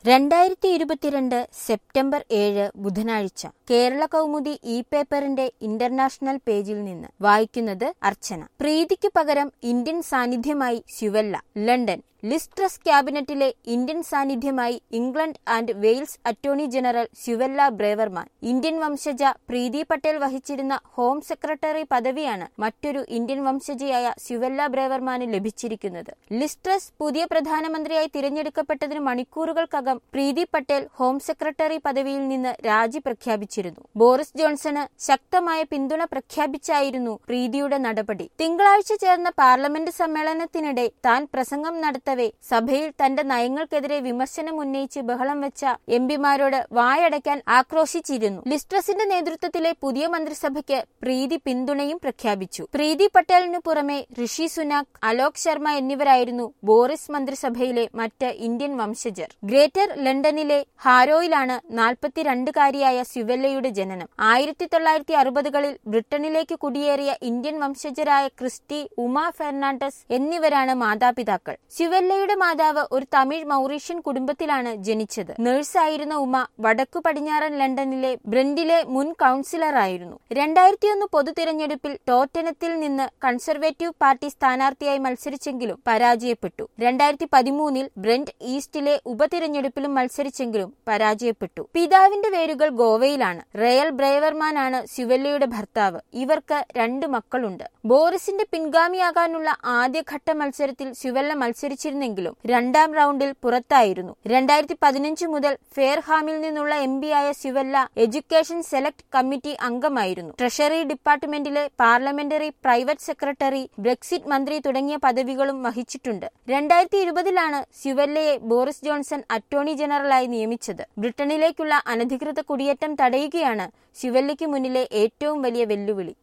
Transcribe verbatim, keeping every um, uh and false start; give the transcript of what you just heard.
രണ്ടായിരത്തി ഇരുപത്തിരണ്ട് സെപ്റ്റംബർ ഏഴ് ബുധനാഴ്ച കേരള കൗമുദി ഇ പേപ്പറിന്റെ ഇന്റർനാഷണൽ പേജിൽ നിന്ന് വായിക്കുന്നത് അർച്ചന. പ്രീതിക്ക് പകരം ഇന്ത്യൻ സാന്നിധ്യമായി സ്യുവെല്ല. ലണ്ടൻ. ലിസ് ട്രസ് ക്യാബിനറ്റിലെ ഇന്ത്യൻ സാന്നിധ്യമായി England and Wales attorney general Suella Braverman. Indian വംശജ പ്രീതി പട്ടേൽ വഹിച്ചിരുന്ന ഹോം സെക്രട്ടറി പദവിയാണ് മറ്റൊരു ഇന്ത്യൻ വംശജയായ സ്യുവെല്ല ബ്രേവർമാന് ലഭിച്ചിരിക്കുന്നത്. ലിസ് ട്രസ് പുതിയ പ്രധാനമന്ത്രിയായി തിരഞ്ഞെടുക്കപ്പെട്ടതിന് മണിക്കൂറുകൾക്കകം പ്രീതി പട്ടേൽ ഹോം സെക്രട്ടറി പദവിയിൽ നിന്ന് രാജി പ്രഖ്യാപിച്ചിരുന്നു. ബോറിസ് ജോൺസണ് ശക്തമായ പിന്തുണ പ്രഖ്യാപിച്ചായിരുന്നു പ്രീതിയുടെ നടപടി. തിങ്കളാഴ്ച ചേർന്ന പാർലമെന്റ് സമ്മേളനത്തിനിടെ താൻ പ്രസംഗം നടത്തവെ സഭയിൽ തന്റെ നയങ്ങൾക്കെതിരെ വിമർശനം ഉന്നയിച്ച് ബഹളം വെച്ച എംപിമാരോട് വായടയ്ക്കാൻ ആക്രോശിച്ചിരുന്നു. ലിസ് ട്രസിന്റെ നേതൃത്വത്തിലെ പുതിയ മന്ത്രിസഭയ്ക്ക് പ്രീതി പിന്തുണയും പ്രഖ്യാപിച്ചു. പ്രീതി പട്ടേലിനു പുറമെ ഋഷി സുനാക്, അലോക് ശർമ്മ എന്നിവരായിരുന്നു ബോറിസ് മന്ത്രിസഭയിലെ മറ്റ് ഇന്ത്യൻ വംശജർ. ഗ്രേറ്റർ ലണ്ടനിലെ ഹാരോയിലാണ് നാൽപ്പത്തിരണ്ടുകാരിയായ സ്യുവെല്ലയുടെ ജനനം. ആയിരത്തി തൊള്ളായിരത്തി അറുപതുകളിൽ ബ്രിട്ടനിലേക്ക് കുടിയേറിയ ഇന്ത്യൻ വംശജരായ ക്രിസ്റ്റി, ഉമ ഫെർണാണ്ടസ് എന്നിവരാണ് മാതാപിതാക്കൾ. സ്യുവെല്ലയുടെ മാതാവ് ഒരു തമിഴ് മൗറീഷ്യൻ കുടുംബത്തിലാണ് ജനിച്ചത്. നഴ്സായിരുന്ന ഉമ വടക്കു പടിഞ്ഞാറൻ ലണ്ടനിലെ ബ്രന്റിലെ മുൻ കൌൺസിലറായിരുന്നു. രണ്ടായിരത്തിയൊന്ന് പൊതു തിരഞ്ഞെടുപ്പിൽ ടോറ്റനത്തിൽ നിന്ന് കൺസർവേറ്റീവ് പാർട്ടി സ്ഥാനാർത്ഥിയായി മത്സരിച്ചെങ്കിലും പരാജയപ്പെട്ടു. രണ്ടായിരത്തി പതിമൂന്നിൽ ബ്രന്റ് ഈസ്റ്റിലെ ഉപതിരഞ്ഞെടുപ്പിലും മത്സരിച്ചെങ്കിലും പരാജയപ്പെട്ടു. പിതാവിന്റെ വേരുകൾ ഗോവയിലാണ്. റയൽ ബ്രേവർമാനാണ് സ്യുവെല്ലയുടെ ഭർത്താവ്. ഇവർക്ക് രണ്ട് മക്കളുണ്ട്. ബോറിസിന്റെ പിൻഗാമിയാകാനുള്ള ആദ്യഘട്ട മത്സരത്തിൽ സ്യുവെല്ല മത്സരിച്ചിരുന്നെങ്കിലും രണ്ടാം റൗണ്ടിൽ പുറത്തായിരുന്നു. രണ്ടായിരത്തി പതിനഞ്ച് മുതൽ ഫെയർഹാമിൽ നിന്നുള്ള എം പിയായ സ്യുവെല്ല എഡ്യൂക്കേഷൻ സെലക്ട് കമ്മിറ്റി അംഗമായിരുന്നു. ട്രഷറി ഡിപ്പാർട്ട്മെന്റിലെ പാർലമെന്ററി പ്രൈവറ്റ് സെക്രട്ടറി, ബ്രെക്സിറ്റ് മന്ത്രി തുടങ്ങിയ പദവികളും വഹിച്ചിട്ടുണ്ട്. രണ്ടായിരത്തി ഇരുപതിലാണ് സ്യുവെല്ലയെ ബോറിസ് ജോൺസൺ അറ്റോർണി ജനറലായി നിയമിച്ചത്. ബ്രിട്ടനിലേക്കുള്ള അനധികൃത കുടിയേറ്റം തടയുകയാണ് സ്യുവെല്ലയ്ക്ക് മുന്നിലെ ഏറ്റവും വലിയ വെല്ലുവിളി.